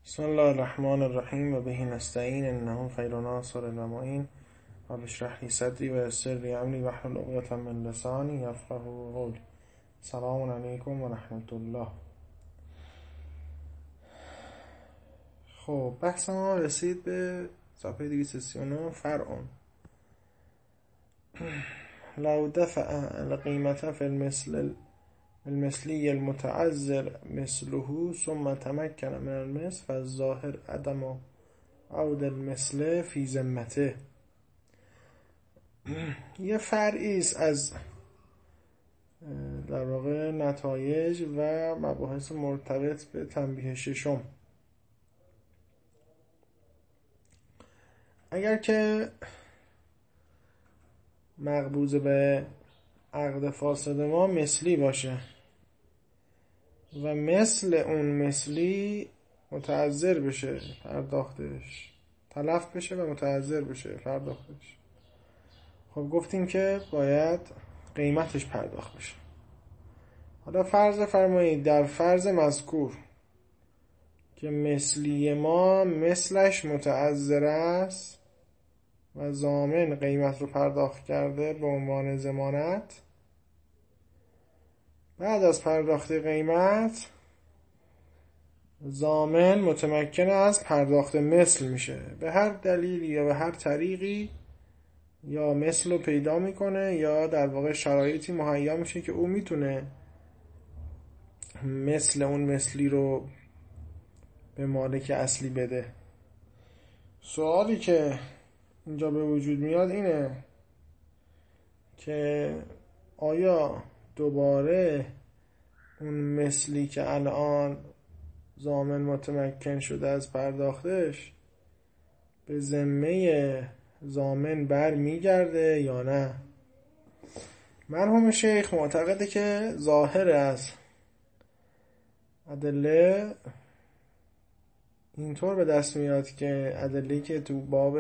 بسم الله الرحمن الرحیم و به نستعین انه خیر ناصر و معین رب اشرح لی صدری و یسر لی امری واحلل عقدة من لسانی یفقهوا قولی. سلام علیکم و رحمت الله. خب بحث ما رسید به صفحه 239 فرعون. لو دفع القیمة فی المثلی المتعذر مثله ثم تمکن من المثل فالظاهر عدم عود المثل فی ذمته. یه فرعی است از در واقع نتایج و مباحث مرتبط به تنبیه ششم. اگر که مقبوض به عقد فاسد ما مثلی باشه و مثل اون مثلی متعذر بشه پرداختش، تلف بشه و متعذر بشه پرداختش، خب گفتیم که باید قیمتش پرداخت بشه. حالا فرض فرمایید در فرض مذکور که مثلی ما مثلش متعذر است و ضامن قیمت رو پرداخت کرده به عنوان ضمانت، بعد از پرداخت قیمت ضامن متمکن از پرداخت مثل میشه. به هر دلیلی یا به هر طریقی یا مثل رو پیدا میکنه یا در واقع شرایطی مهیا میشه که او میتونه مثل اون مثلی رو به مالک اصلی بده. سوالی که اینجا به وجود میاد اینه که آیا دوباره اون مثلی که الان ضامن متمکن شده از پرداختش به ذمه ضامن بر میگرده یا نه؟ مرحوم شیخ معتقده که ظاهر از ادله اینطور به دست میاد که ادله‌ای که تو باب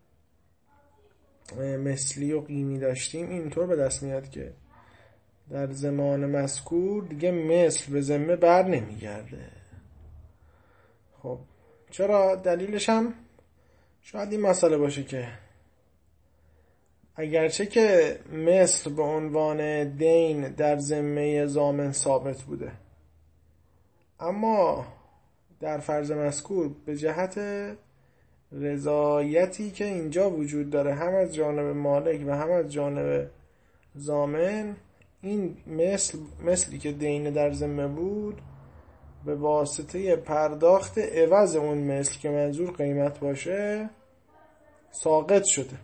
مثلی و قیمی داشتیم اینطور به دست میاد که در زمان مذکور دیگه مثل به ذمه بر نمیگرده. خب چرا؟ دلیلش هم شاید این مسئله باشه که اگرچه که مثل به عنوان دین در ذمه ضامن ثابت بوده، اما در فرض مذکور به جهت رضایتی که اینجا وجود داره هم از جانب مالک و هم از جانب ضامن، این مثلی که دین در ذمه بود به واسطه پرداخت عوض اون مثل که منظور قیمت باشه ساقط شده.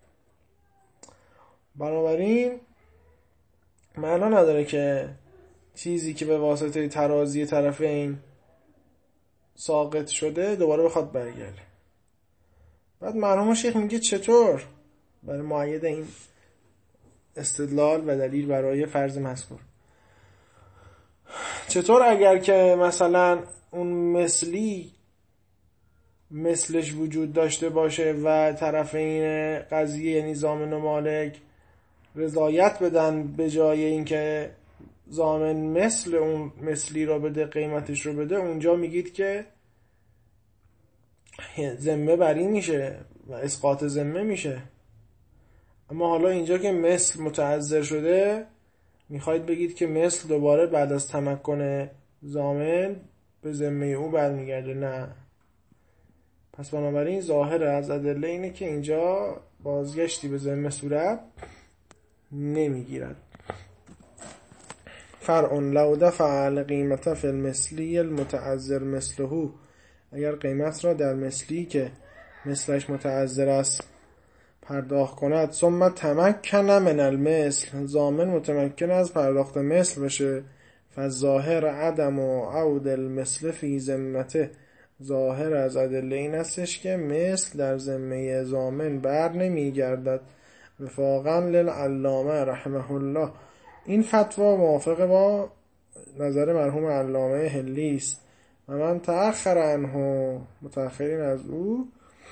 بنابراین معنا نداره که چیزی که به واسطه ترازی طرفین ساقط شده دوباره بخواد برگرده. بعد مرحوم شیخ میگه چطور برای معید این استدلال و دلیل برای فرض مذکور، چطور اگر که مثلا اون مثلی مثلش وجود داشته باشه و طرفین قضیه یعنی ضامن و مالک رضایت بدن به جای اینکه ضامن مثل اون مثلی رو بده قیمتش رو بده، اونجا میگید که ذمه بری میشه و اسقاط ذمه میشه. اما حالا اینجا که مثل متعذر شده میخواید بگید که مثل دوباره بعد از تمکن ضامن به ذمه او برمیگرده. نه. پس بنابراین ظاهر از ادله اینه که اینجا بازگشتی به ذمه صورت نمیگیرد. فرعون لو دفع القیمة فی المثلی المتعذر مثله، اگر قیمت را در مثلی که مثلش متعذر است پرداخت کند، ثم تمکن من المثل، ضامن متمکن از پرداخت مثل بشه، فالظاهر عدم عود المثل فی ذمته، ظاهر از ادله این استش که مثل در ذمه ضامن بر نمیگردد. وفاقا للعلامه رحمه الله، این فتوا موافق با نظر مرحوم علامه هلی است و من تأخر عنه، متأخرین از او،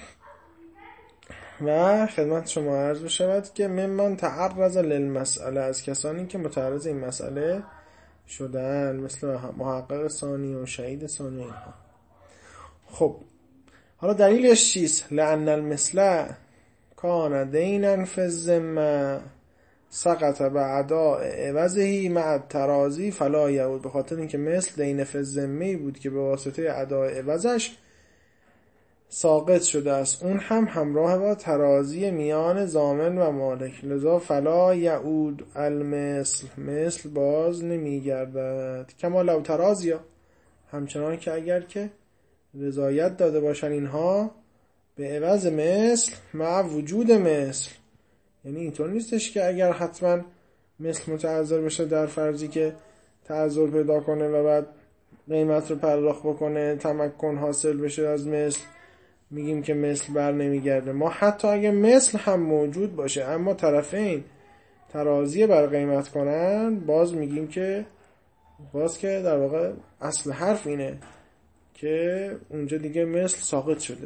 و خدمت شما عرض بشود که ممن تعرض للمسئله، از کسانی که متعرض این مسئله شدن، مثل محقق ثانی و شهید ثانی اینها. خب حالا دلیلش چیست؟ لأن المثل کان دینا فی الذمه سقط بعداء عوضه مع التراضی فلا یعود. به خاطر اینکه مثل دین فی الذمه بود که به واسطه ادای عوضش ساقط شده است، اون هم همراه با ترازی میان ضامن و مالک، لذا فلا یعود المثل، مثل باز نمیگردد. کما لو ترازیا، همچنان که اگر که رضایت داده باشن اینها به عوض مثل مع وجود مثل. یعنی اینطور نیستش که اگر حتما مثل متعذر بشه در فرضی که تعذر پیدا کنه و بعد قیمت رو پرداخت بکنه، تمکن حاصل بشه از مثل، میگیم که مثل بر نمیگرده. ما حتی اگه مثل هم موجود باشه اما طرفین ترازی بر قیمت کنن، باز میگیم که در واقع اصل حرف اینه که اونجا دیگه مثل ساقط شده.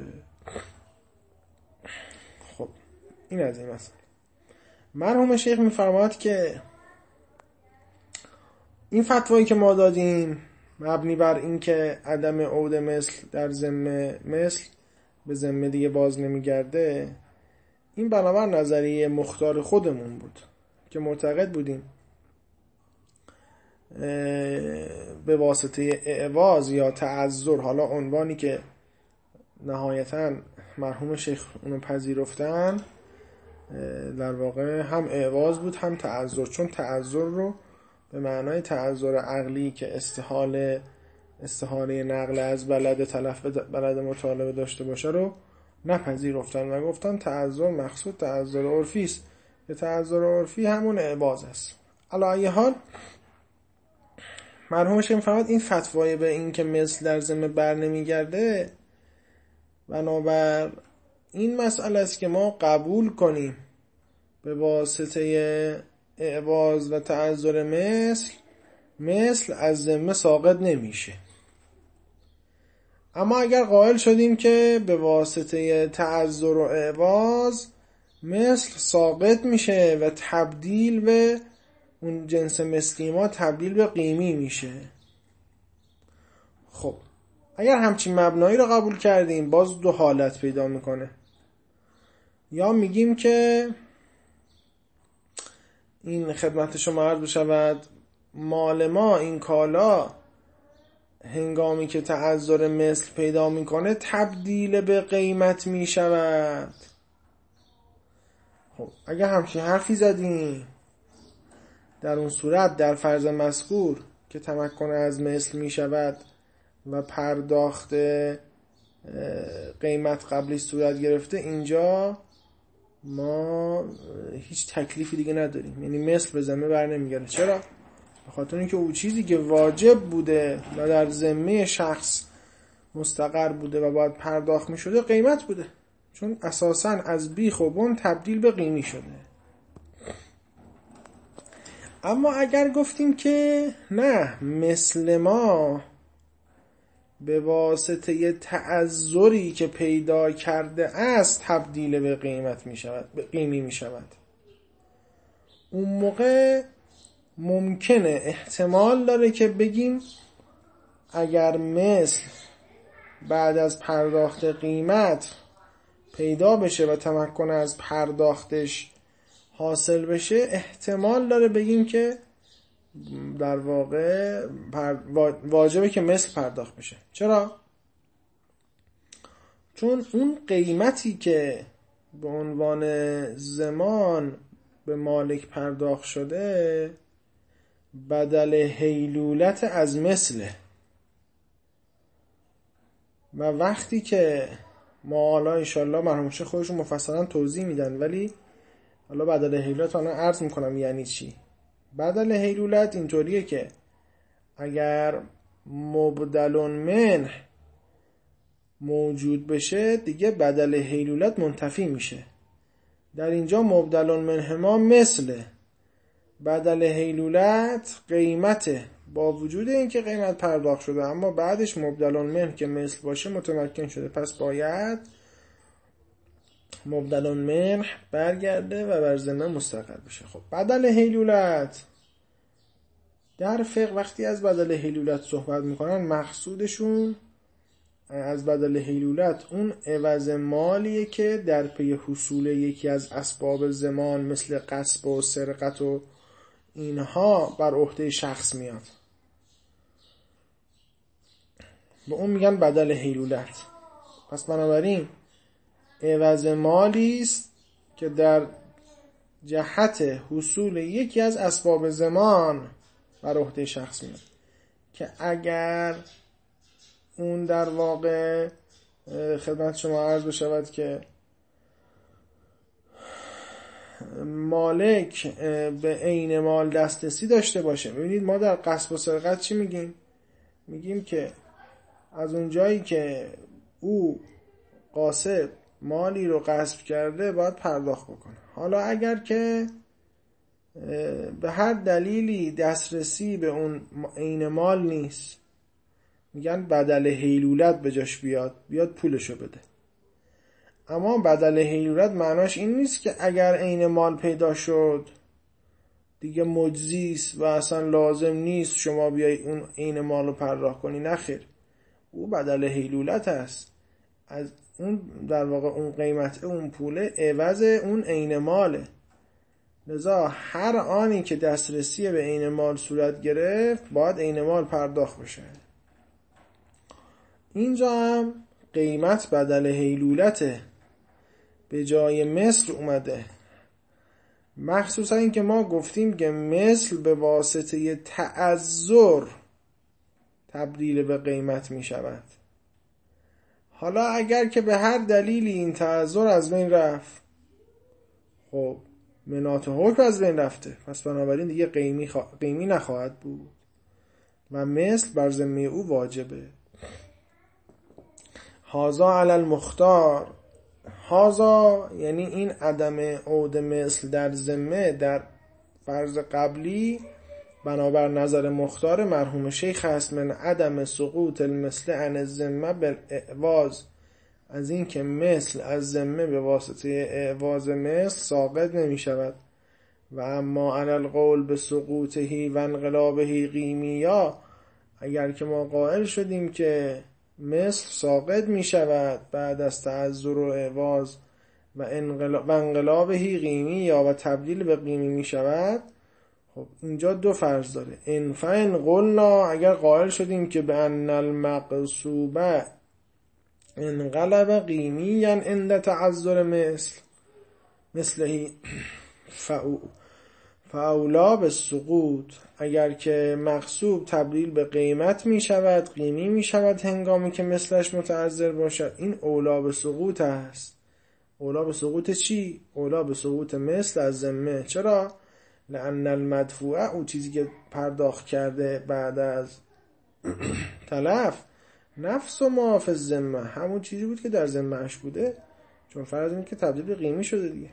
خب این از این مثلا. مرحوم شیخ میفرماد که این فتوایی که ما دادیم مبنی بر این که عدم عود مثل در ذمه مثل به ذمه دیگه باز نمیگرده، این بنابر نظریه مختار خودمون بود که معتقد بودیم به واسطه اعواض یا تعذر، حالا عنوانی که نهایتاً مرحوم شیخ اونو پذیرفتن، در واقع هم اعواض بود هم تعذر، چون تعذر رو به معنای تعذر عقلی که استحاله نقل از بلد تلف به بلد مطالبه داشته باشه رو نپذیرفتن و گفتن تعذر مقصود تعذر عرفی است، که تعذر عرفی همون اعواض است. علی ای حال مرحوم شیخ می‌فرماد این فتوای به این که مثل در ذمه بر نمیگرده بنابر این مسئله است که ما قبول کنیم به واسطه اعواض و تعذر مثل از ذمه ساقط نمیشه. اما اگر قائل شدیم که به واسطه تعذر و اعواض مثل ساقط میشه و تبدیل به اون جنس مثلی ما تبدیل به قیمی میشه، خب اگر همچین مبنایی رو قبول کردیم باز دو حالت پیدا میکنه. یا میگیم که این خدمت شما عرض بشود مال ما این کالا هنگامی که تعذر مثل پیدا میکنه تبدیل به قیمت میشود. خب اگر همچین حرفی زدیم، در اون صورت در فرض مذکور که تمکن از مثل میشود و پرداخت قیمت قبلی صورت گرفته، اینجا ما هیچ تکلیفی دیگه نداریم، یعنی مثل به ذمه بر نمیگرده. چرا؟ به خاطر اینکه اون چیزی که واجب بوده و در ذمه شخص مستقر بوده و باید پرداخت میشده قیمت بوده، چون اساساً از بیخ و بن تبدیل به قیمی شده. اما اگر گفتیم که نه، مثل ما به واسطه تعذری که پیدا کرده است تبدیل به قیمت می شود، به قیمی می شود، اون موقع ممکنه احتمال داره که بگیم اگر مثل بعد از پرداخت قیمت پیدا بشه و تمکن از پرداختش حاصل بشه، احتمال داره بگیم که در واقع واجبه که مثل پرداخت بشه. چرا؟ چون اون قیمتی که به عنوان زمان به مالک پرداخت شده بدل حیلولت از مثله، و وقتی که ما حالا انشالله مرحوم شیخ خودشون مفصلا توضیح میدن، ولی حالا بدل حیلولت رو عرض میکنم یعنی چی. بدل حیلولت اینطوریه که اگر مبدل منه موجود بشه دیگه بدل حیلولت منتفی میشه. در اینجا مبدل منه ما مثله، بدل حیلولت قیمته، با وجود اینکه قیمت پرداخت شده اما بعدش مبدل منه که مثل باشه متمکن شده، پس باید مبدل منه برگرده و بر ذمه مستقر بشه. خب بدل حیلولت در فقه وقتی از بدل حیلولت صحبت میکنن مقصودشون از بدل حیلولت اون عوض مالیه که در پی حصول یکی از اسباب زمان مثل غصب و سرقت و اینها بر عهده شخص میاد، به اون میگن بدل حیلولت. پس بنابراین عوض مالی است که در جهت حصول یکی از اسباب زمان بر عهده شخص میاد، که اگر اون در واقع خدمت شما عرض بشود که مالک به عین مال دسترسی داشته باشه. ببینید ما در غصب و سرقت چی میگیم؟ میگیم که از اون جایی که او غاصب مالی رو غصب کرده باید پرداخت بکنه. حالا اگر که به هر دلیلی دسترسی به اون عین مال نیست، میگن بدل حیلولت به جاش بیاد پولشو بده. اما بدل حیلولت معناش این نیست که اگر عین مال پیدا شد دیگه مجزیست و اصلا لازم نیست شما بیای اون عین مال رو پرداخت کنی. نخیر، او بدل حیلولت است. از اون در واقع اون قیمت اون پوله عوض اون عین ماله. لذا هر آنی که دسترسی به عین مال صورت گرفت باید عین مال پرداخت بشه. اینجا هم قیمت بدل حیلولته، به جای مثل اومده. مخصوصا این که ما گفتیم که مثل به واسطه تعذر تبدیل به قیمت می شود. حالا اگر که به هر دلیلی این تعذر از بین رفت، خب مناط حکم از بین رفته، پس بنابراین دیگه قیمی نخواهد بود و مثل بر ذمه او واجبه. هازا علی المختار، هازا یعنی این عدم عود مثل در ذمه در فرض قبلی بنابر نظر مختار مرحوم شیخ هست من عدم سقوط المثل عن الذمه بالاعواز، از این که مثل از ذمه به واسطه اعواز مثل ساقط نمی شود. و اما علی القول به سقوطه و انقلابه قیمیا، اگر که ما قائل شدیم که مثل ساقط می شود بعد از تعذر و اعواز و انقلابه قیمیا و تبدیل به قیمی می شود، خب اینجا دو فرض داره. فان قلنا، اگر قائل شدیم که به ان المقصوبه انقلب قیمیا عند تعذر مثله فاولا به سقوط، اگر که مقصوب تبدیل به قیمت می شود، قیمی می شود هنگامی که مثلش متعذر باشد، این اولا به سقوط است. اولا به سقوط چی؟ اولا به سقوط مثل از ذمه. چرا؟ لأن المدفوعه، او چیزی که پرداخت کرده بعد از تلف، نفس و ما فی الذمه، همون چیزی بود که در ذمه‌اش بوده، چون فرض این که تبدیل به قیمی شده دیگه.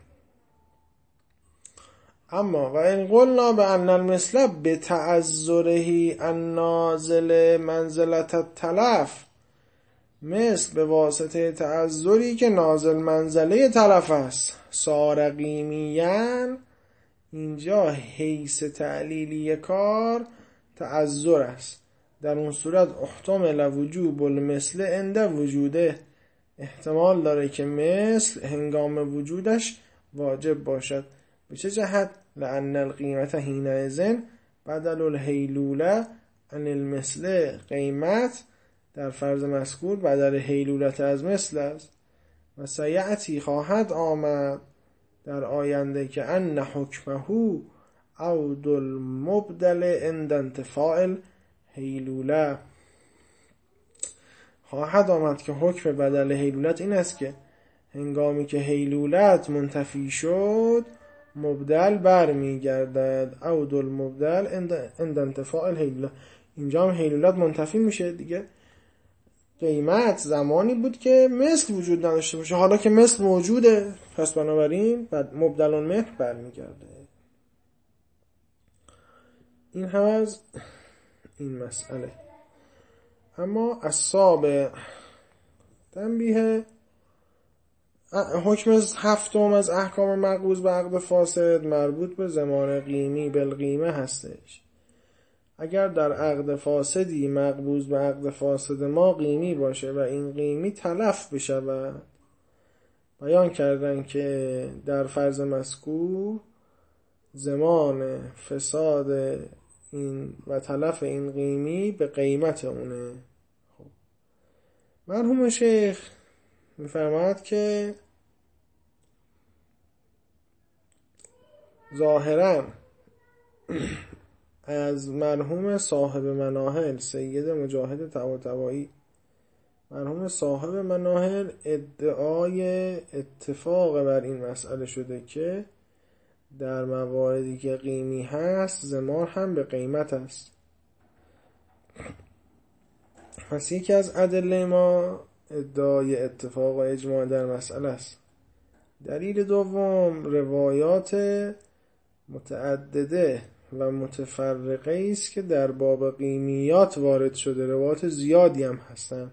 اما و این قلنا به ان المثل به تعذره النازل منزلت التلف، مثل به واسطه تعذری که نازل منزله تلف است، صار قیمیاً، اینجا حیث تعلیلی کار تعذر است، در اون صورت احتمال وجوب المثل عند وجوده، احتمال داره که مثل هنگام وجودش واجب باشد. به چه جهت؟ لأن القیمت حینئذ بدل الحیلوله عن المثل، قیمت در فرض مذکور بدل حیلولت از مثل است. و سیأتی، خواهد آمد در آینده که ان حکمه عود المبدل عند انتفاع الحیلوله، خواهد آمد که حکم بدل حیلولت این است که هنگامی که حیلولت منتفی شد مبدل برمی گردد. عود المبدل عند انتفاع الحیلوله، اینجا هم حیلولت منتفی میشه دیگه. قیمت زمانی بود که مثل وجود نداشته باشه، حالا که مثل موجوده پس بنابراین مبدل المثل برمیگرده. این هم از این مسئله. اما السابع، تنبیه، حکم هفتم از احکام مقبوض به عقد فاسد مربوط به ضمان قیمی بالقیمه هستش. اگر در عقد فاسدی مقبوض به عقد فاسد ما قیمی باشه و این قیمی تلف بشود، بیان کردن که در فرض مذکور زمان فساد این و تلف این قیمی به قیمت اونه. خب مرحوم شیخ میفرماید که ظاهراً از مرحوم صاحب مناهل سید مجاهد طباطبایی، مرحوم صاحب مناهل ادعای اتفاق بر این مسئله شده که در مواردی که قیمی هست زمار هم به قیمت است. پس یکی از ادله ما ادعای اتفاق و اجماع در مسئله است. دلیل دوم روایات متعدده و متفرقه است که در باب قیمیات وارد شده، روایات زیادی هم هستن.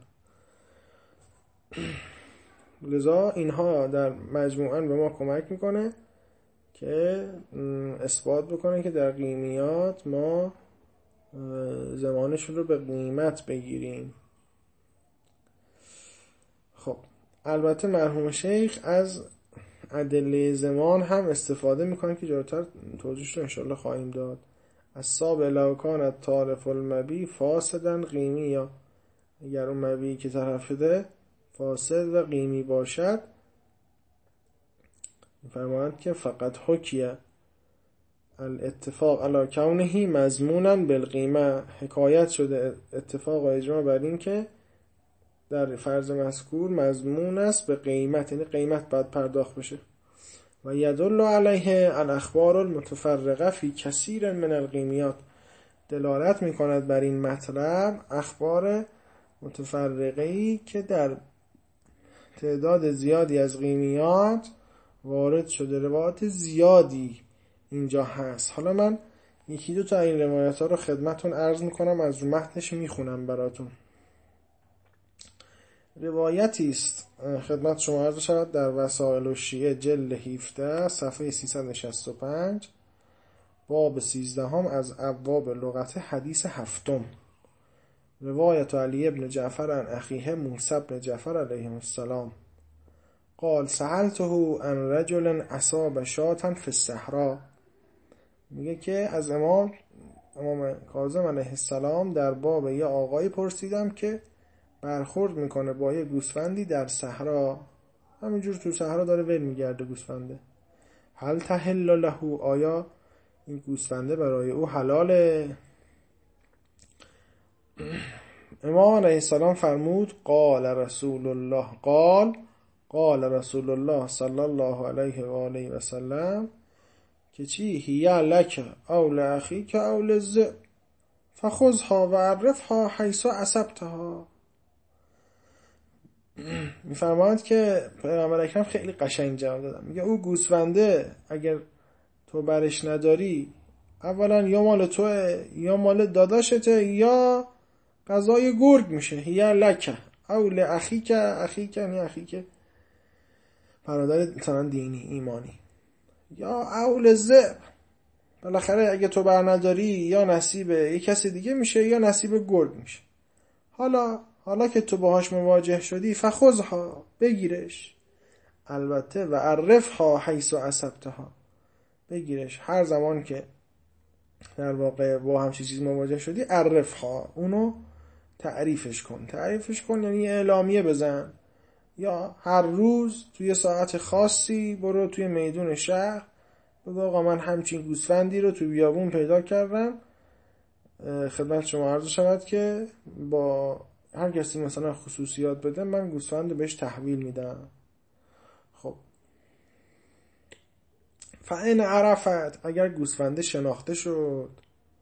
لذا اینها در مجموعاً به ما کمک میکنه که اثبات بکنه که در قیمیات ما زمانشون رو به قیمت بگیریم. خب البته مرحوم شیخ از ادله زمان هم استفاده میکنه که جلوتر توضیحش رو انشالله خواهیم داد. الصاب لو کانت تالف المبی فاسدن قیمی، یا اگر اون مبیعی که طرف شده فاسد و قیمی باشد، فرمایند که فقط حکیه الاتفاق علی کونه مضمونا بالقیمه، حکایت شده اتفاق و اجماع بر این که در فرض مذکور مضمون است به قیمت، یعنی قیمت باید پرداخت بشه. و یدل علیه الاخبار المتفرقه فی کثیر من القیمیات، دلالت میکند بر این مطلب اخبار متفرقه‌ای که در تعداد زیادی از قیمیات وارد شده، روایات زیادی اینجا هست. حالا من یکی دو تا این روایات ها رو خدمتون عرض میکنم، از رو متنش میخونم براتون. روایتی است خدمت شما عرض شود در وسائل الشیعه جلد 17 صفحه 365 باب 13 از ابواب لغت حدیث هفتم. روایت علی ابن جعفر عن اخیه موسی بن جعفر علیه السلام قال سألته عن رجل اصاب شاة فی الصحراء. میگه که از امام کاظم علیه السلام در باب یه آقایی پرسیدم که برخورد میکنه با یه گوسفندی در صحرا، همینجور تو صحرا داره ول میگرده گوسفنده. هل تحل له، آیا این گوسفنده برای او حلاله؟ امام علیه السلام فرمود قال رسول الله صلی الله علیه و آله و سلم که چی؟ هی لک او لاخیک او للذئب فخذها و عرفها حیث اصبتها. میفرماید که پیغمبر اکرم خیلی قشنگ جواب دادن. میگه او گوسفنده اگر تو برش نداری، اولا یا مال توه یا مال داداشته یا غذای گرگ میشه. هی لک او لاخیک، اخیک یعنی اخیک برادر مثلا دینی ایمانی، یا او للذئب، بالاخره اگه تو بر نداری یا نصیب یک کسی دیگه میشه یا نصیب گرگ میشه. حالا که تو باهاش مواجه شدی فخذها، بگیرش، البته و عرفها حیث اصبتها، بگیرش هر زمان که در واقع با همچین چیز مواجه شدی، عرفها، اونو تعریفش کن یعنی اعلامیه بزن، یا هر روز توی ساعت خاصی برو توی میدون شهر بگو آقا من همچین گوسفندی رو توی بیابون پیدا کردم. خدمت شما عرض شود که با هر کسی مثلا خصوصیات بده من گوسفند بهش تحویل میدم. خب فإن عرفت، اگر گوسفند شناخته شد،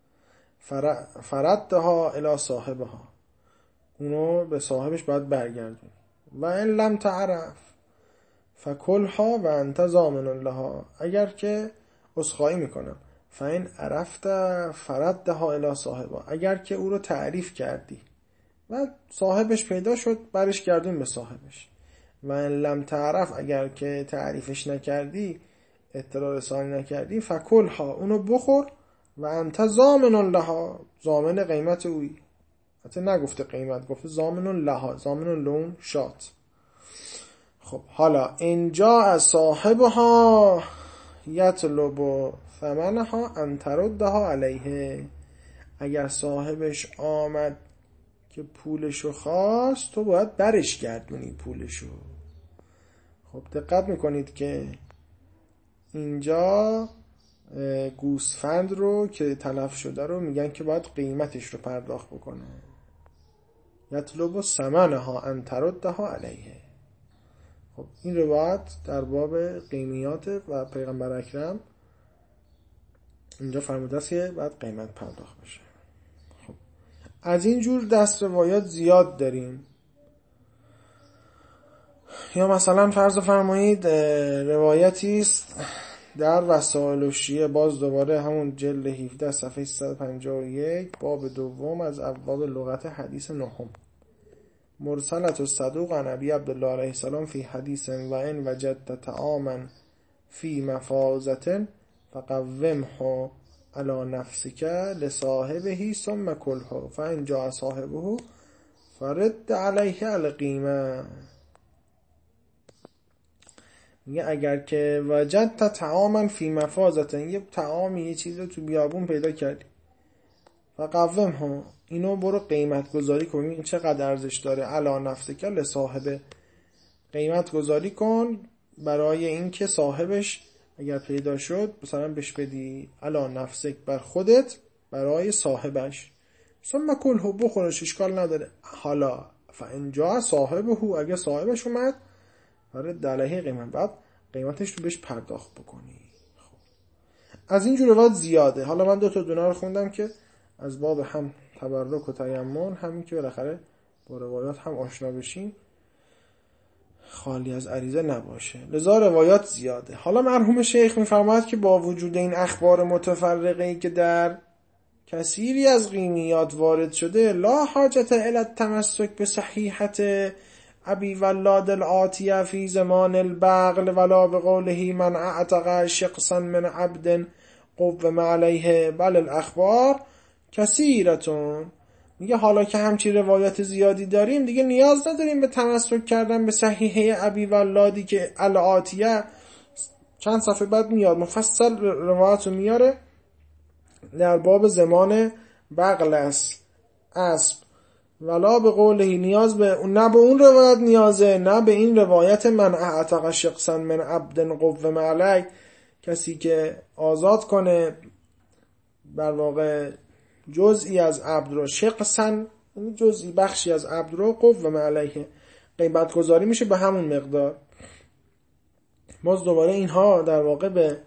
فردها الی صاحبها، اونو به صاحبش باید برگردون. و ان لم تعرف فکلها و انت ضامن لها، اگر که عذرخواهی میکنم فإن عرفت فردها الی صاحبها، اگر که او رو تعریف کردی و صاحبش پیدا شد برش گردون به صاحبش. و ان لم تعرف، اگر که تعریفش نکردی، اطلاع رسانی نکردی، فکلها، اونو بخور و انت ضامن لها، ضامن قیمت اویی. حتی نگفته قیمت، گفته ضامن لها، ضامن لون شات. خب حالا اینجا از صاحبها یطلب ثمنها ان تردها علیه، اگر صاحبش آمد که پولشو خواست تو باید برش گردونی پولشو. خب دقت میکنید که اینجا گوسفند رو که تلف شده رو میگن که باید قیمتش رو پرداخت بکنه. یطلب ثمنها ان تردها علیه. خب این روایت در باب قیمیات و پیغمبر اکرم اینجا فرموده است که باید قیمت پرداخت بشه. خب از این جور دست روایات زیاد داریم. یا مثلا فرض فرمایید روایتی است در وسائل الشیعه، باز دوباره همون جلد 17 صفحه 351 باب دوم از ابواب لغت حدیث نهم: مرسلت الصدوق عن ابی عبدالله علیه السلام فی حدیث و ان وجدت طعاما فی مفازة فقومه علی نفسک لصاحبه ثم کله فان جاء صاحبه فرد علیه القیمه. میگه اگر که وجدت طعاما فی مفازة، یه طعامی یه چیزی رو تو بیابون پیدا کردی، فقومه، اینو برو قیمت گذاری کن، این چقدر ارزش داره، علی نفسک لصاحبه، قیمت گذاری کن برای این که صاحبش اگر پیدا شد مثلا بهش بدی، علی نفسک بر خودت برای صاحبش، ثم کله، بخورش اشکال نداره. حالا فان جاء صاحبه، اگه صاحبش اومد فرد علیه قیمت، بعد قیمتش رو بهش پرداخت بکنی. خب از این جور روایات زیاده. حالا من دو تا دونه رو خوندم که از باب هم تبرک و تیمم، همین که بالاخره با روایات هم آشنا بشین، خالی از عریضه نباشه. لذا روایات زیاده. حالا مرحوم شیخ میفرماید که با وجود این اخبار متفرقه‌ای که در کثیری از قیمیات وارد شده، لا حاجت الی التمسک به صحیحت ابی ولاد العاطیه فی زمان البغل ولا بقوله من اعتق شقصا من عبد قوم علیه بل الاخبار کثیرتون. میگه حالا که همچی روایت زیادی داریم دیگه نیاز نداریم به تمسک کردن به صحیحه ابی ولادی که العاطیه چند صفحه بعد میاد مفصل روایت رو میاره در باب زمان بغل است اسب، ولا به قوله، نیاز به نه به اون روایت نیازه، نه به این روایت من اعتق شقصا من عبد قوم علی، کسی که آزاد کنه بر واقع جزئی از عبد رو، شقصا جزئی بخشی از عبد رو، قوم علیه قیمت گذاری میشه به همون مقدار. باز دوباره اینها در واقع به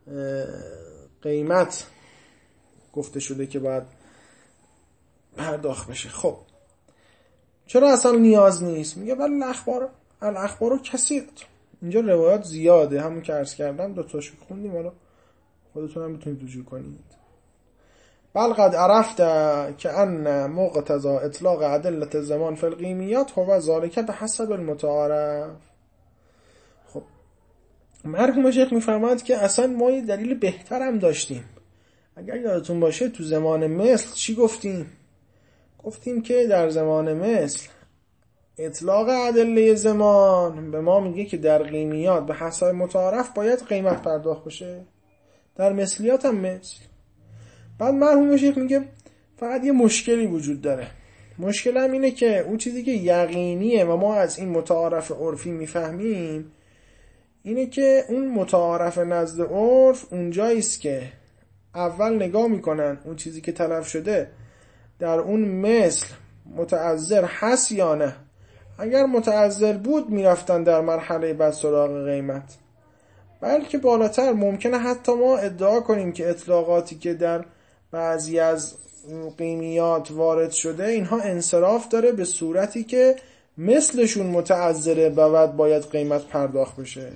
قیمت گفته شده که باید پرداخت بشه. خب چرا اصلا نیاز نیست؟ میگه ولی الاخبار کثیرت، اینجا روایات زیاده، همون که عرض کردم دو تاشو خوندیم، حالا خودتون هم میتونید رجوع کنید. بل قد عرفت که ان مقتضى اطلاق ادله الزمان فی القیمیات هو ذلك بحسب المتعارف. خب مرحوم شیخ میفرماید که اصلا ما یه دلیل بهتر هم داشتیم. اگر یادتون باشه تو زمان مثل چی گفتیم؟ گفتیم که در زمان مثل اطلاق ادله زمان به ما میگه که در قیمیات به حسب متعارف باید قیمت پرداخت بشه، در مثلیات هم مثل. بعد مرحوم شیخ میگه فقط یه مشکلی وجود داره. مشکل هم اینه که اون چیزی که یقینیه و ما از این متعارف عرفی میفهمیم اینه که اون متعارف نزد عرف اونجاییست که اول نگاه میکنن اون چیزی که تلف شده در اون مثل متعذر هست یا نه. اگر متعذر بود میرفتن در مرحله بعد سراغ قیمت. بلکه بالاتر ممکنه حتی ما ادعا کنیم که اطلاقاتی که در بعضی از قیمیات وارد شده اینها انصراف داره به صورتی که مثلشون متعذره و بعد باید قیمت پرداخت بشه.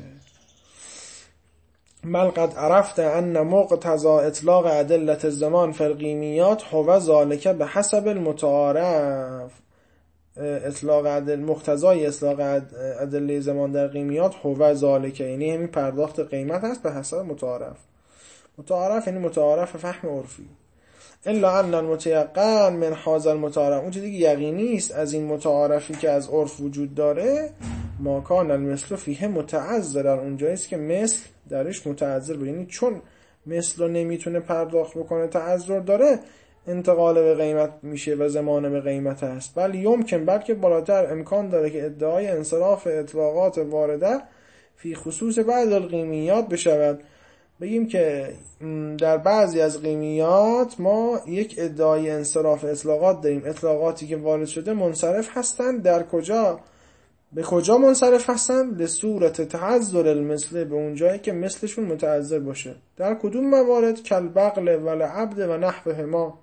بل قد عرفت ان مقتضى اطلاق ادله الزمان فی القیمیات هو ذلك بحسب المتعارف. اطلاق مقتضای اطلاق ادله زمان در قیمیات هو ذلك، یعنی همین پرداخت قیمت هست به حسب متعارف. متعارف یعنی متعارف فهم عرفی. الا ان المتيقن من هذا المتعارف، اون چیزی که یقینی است از این متعارفی که از عرف وجود داره، ما کان المثل فیه متعذرا، اونجایی است که مثل درش متعذر بود، یعنی چون مثل رو نمیتونه پرداخت بکنه، تعذر داره، انتقال به قیمت میشه و ضمان به قیمت هست. بل یمکن، بلکه بالاتر امکان داره که ادعای انصراف اطلاقات وارده فی خصوص بعض القیمیات بشود. بگیم که در بعضی از قیمیات ما یک ادعای انصراف اطلاقات داریم، اطلاقاتی که وارد شده منصرف هستند. در کجا؟ به کجا منصرف هستند؟ لصورت تعذر المثل، به اون جایی که مثلشون متعذر باشه. در کدوم موارد؟ کالبغل و العبد و نحوهما،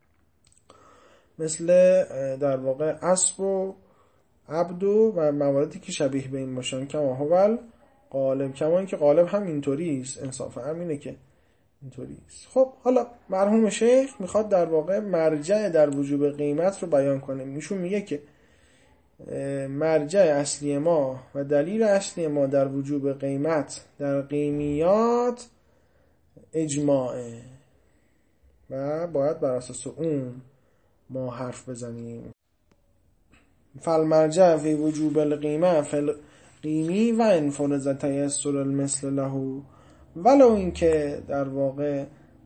مثل در واقع اسب و عبد و مواردی که شبیه به این باشن. کما هو غالب، کما این که غالب هم اینطوری است، انصاف همینه که اینطوری است. خب حالا مرحوم شیخ میخواد در واقع مرجع در وجوب قیمت رو بیان کنه. ایشون میگه که مرجع اصلی ما و دلیل اصلی ما در وجوب قیمت در قیمیات اجماعه و باید بر اساس اون ما حرف بزنیم. فالمرجع فی وجوب القیمه فالقیمی و انفرض تیسر المثل له، ولو این که در واقع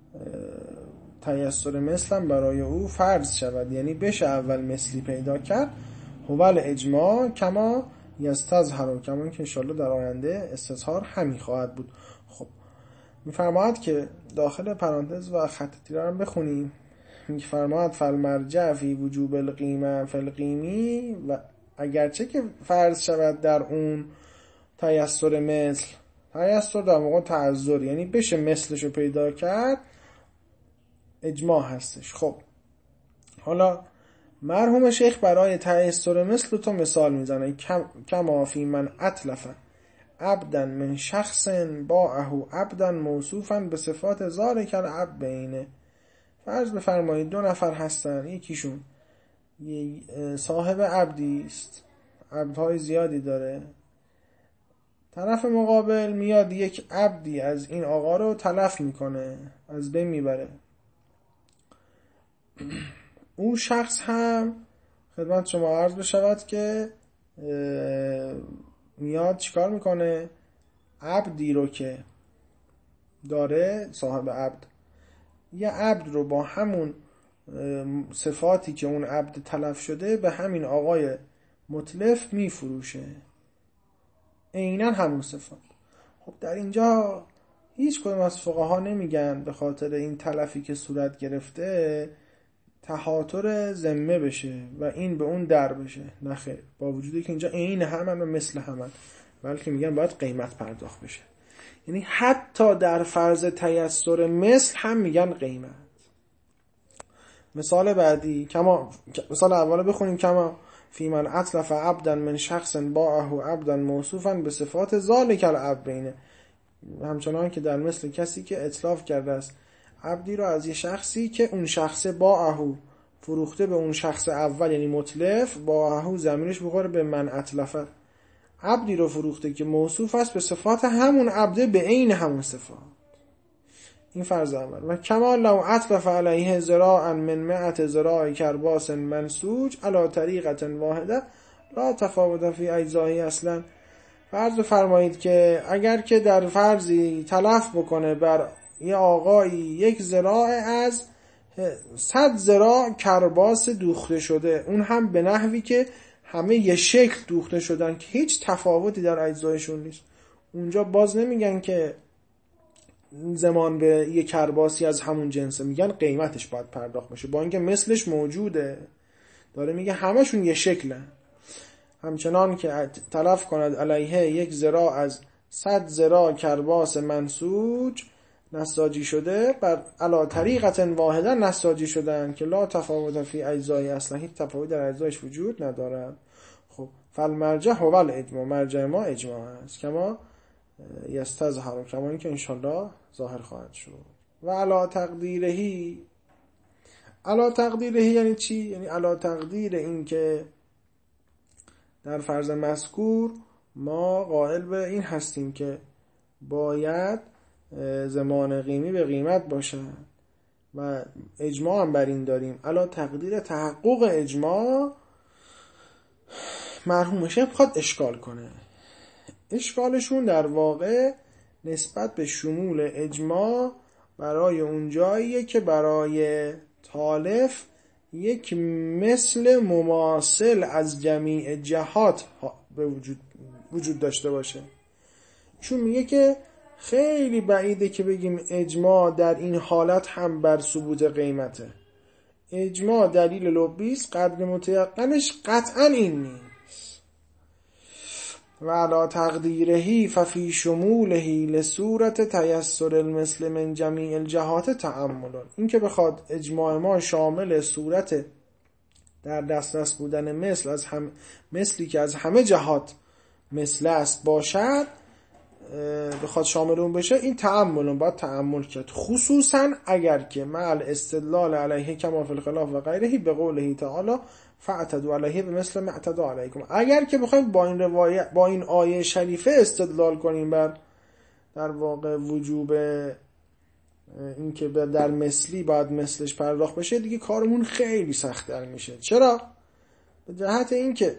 تیسر مثل هم برای او فرض شود، یعنی بشه اول مثلی پیدا کرد. هو الاجماع کما یستظهر، کما این که انشاءالله در آینده استظهار همین خواهد بود. خب میفرماید که داخل پرانتز و خط تیره هم بخونیم. میفرماید فالمرجع فی وجوب القیمه فالقیمی، و اگرچه که فرض شود در اون تیسر مثل، تیسر در موقع تعذر یعنی بشه مثلشو پیدا کرد، اجماع هستش. خب حالا مرحوم شیخ برای تیسر مثل تو مثال میزنه. کما فی من اتلف عبدا من شخص باعه عبدا موصوفا به صفات ذالک العبد بینه. فرض بفرمایید دو نفر هستن، یکیشون صاحب عبدی است، عبدهای زیادی داره، طرف مقابل میاد یک عبدی از این آقا رو تلف میکنه، از بین میبره. اون شخص هم خدمت شما عرض بشود که میاد چیکار میکنه؟ عبدی رو که داره، صاحب عبد، یه عبد رو با همون صفاتی که اون عبد تلف شده به همین آقای متلف میفروشه، عیناً همون صفات. خب در اینجا هیچ کدوم از فقها نمیگن به خاطر این تلفی که صورت گرفته تهاتر ذمه بشه و این به اون در بشه. نه خیر، با وجودی که اینجا عین همن و مثل همن، بلکه میگن باید قیمت پرداخت بشه. یعنی حتی در فرض تیسر مثل هم میگن قیمت. مثال بعدی، مثال اول بخونیم. کما فی من اتلف عبدا من شخص باعه عبدا موصوفا به صفات ذالک العبد بینه، همچنان که در مثل کسی که اتلاف کرده است عبدی رو از یه شخصی که اون شخص باعه فروخته به اون شخص اول، یعنی متلف، باعه زمینش بخوره به من اتلفه، عبدی رو فروخته که موصوف است به صفات همون عبده به عین همون صفات. این فرض اول. و کما لو اتلف علیه ذراعا من 100 ذراع کرباس منسوج علی طریقه واحده لا تفاوت فی اجزائه اصلا. فرض فرمایید که اگر که در فرضی تلف بکنه بر یه آقایی 1 ذراع از 100 ذراع کرباس دوخته شده، اون هم به نحوی که همه یه شکل دوخته شدن که هیچ تفاوتی در اجزایشون نیست، اونجا باز نمیگن که ضمان به یه کرباسی از همون جنسه، میگن قیمتش باید پرداخت بشه، با اینکه مثلش موجوده. داره میگه همشون یه شکلن. همچنان که تلف کند علیه 1 ذراع از 100 ذراع کرباس منسوج نساجی شده، بر علا طریقه واحده نساجی شدن که لا تفاوت فی اجزای اصلا، هیچ تفاوت در اجزایش وجود ندارد. خب فالمرجع هو الاجماع، مرجع ما اجماع است. کما یستظهر، کما این که انشالله ظاهر خواهد شد. و علا تقدیرهی، علا تقدیرهی یعنی چی؟ یعنی علا تقدیر این که در فرض مذکور ما قائل به این هستیم که باید زمان قیمی به قیمت باشد و اجماع هم بر این داریم. علا تقدیر تحقق اجماع مرحوم شیخ بخواد اشکال کنه. اشکالشون در واقع نسبت به شمول اجماع برای اون جاییه که برای تالف یک مثل مماثل از جمیع جهات به وجود داشته باشه. چون میگه که خیلی بعیده که بگیم اجماع در این حالت هم بر ثبوت قیمته. اجماع دلیل لبیست، قدر متیقنش قطعا این نیست. و علا تقدیرهی ففی شمولهی لصورت تیسر المثل من جمیع الجهات تأملون. این که بخواد اجماع ما شامل صورت در دسترس بودن مثلی که از همه جهات مثل است باشد، بخواد شامل اون بشه، این تأملون باید تأمل کرد، خصوصا اگر که مع الاستدلال علیه کما فی الخلاف و غیره به قوله تعالی فاعتدوا علیه بمثل ما اعتدوا علیکم. اگر که بخوایم با این آیه شریفه استدلال کنیم بر در واقع وجوب این که در مثلی باید مثلش پرداخت بشه، دیگه کارمون خیلی سخت‌تر میشه. چرا؟ به جهت این که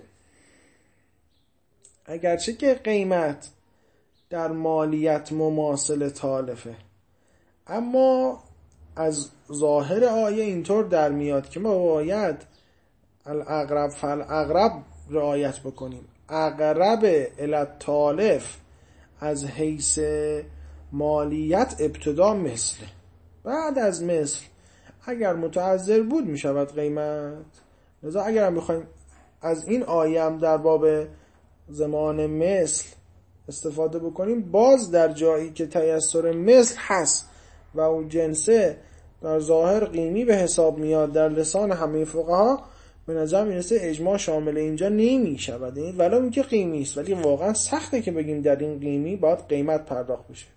اگرچه که قیمت در مالیت مماثل تالفه، اما از ظاهر آیه اینطور در میاد که ما باید الاقرب فالاقرب رعایت بکنیم. اقرب الی تالف از حیث مالیت ابتدا مثله، بعد از مثل اگر متعذر بود می شود قیمت. لذا اگر هم بخوایم از این آیه هم در باب زمان مثل استفاده بکنیم، باز در جایی که تیسر مثل هست و اون جنسه در ظاهر قیمی به حساب میاد در لسان همه فقها، به نظر میرسه اجماع شامل اینجا نمی شود. ولو اینکه قیمی است، ولی واقعا سخته که بگیم در این قیمی باید قیمت پرداخت بشه.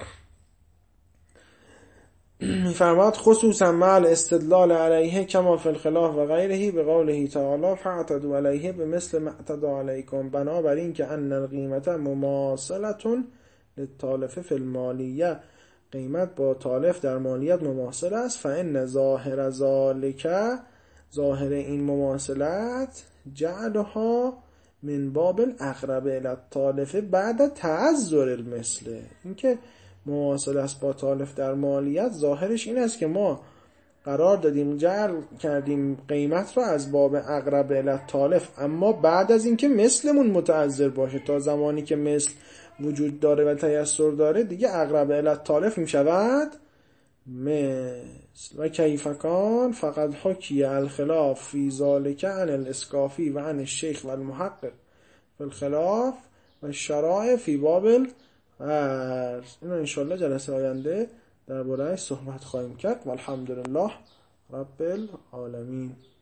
میفرماد خصوصا مع الاستدلال علیه کما فی الخلاف و غیره به قوله تعالی فاعتدوا علیه بمثل ما اعتدوا علیکم. بنابراین که ان القیمت مماثلة للتالف فی المالیه، قیمت با تالف در مالیت مماثل است. فان ظاهر ذالک، ظاهر این مماثلت جعلها من باب الاقرب الی التالف بعد تعذر المثل. اینکه مماثل است با تالف در مالیت، ظاهرش این است که ما قرار دادیم جعل کردیم قیمت را از باب اقرب الی التالف، اما بعد از اینکه مثلمون متعذر باشه. تا زمانی که مثل وجود داره و تیسر داره، دیگه اقرب الی التالف می شود مثل. و کیف کان فقط حکی الخلاف فی ذالک عن الاسکافی و عن الشیخ و المحقق فی الخلاف و الشرائع فی باب القرض. اینو انشاءالله جلسه آینده درباره‌اش صحبت خواهیم کرد. والحمدلله رب العالمین.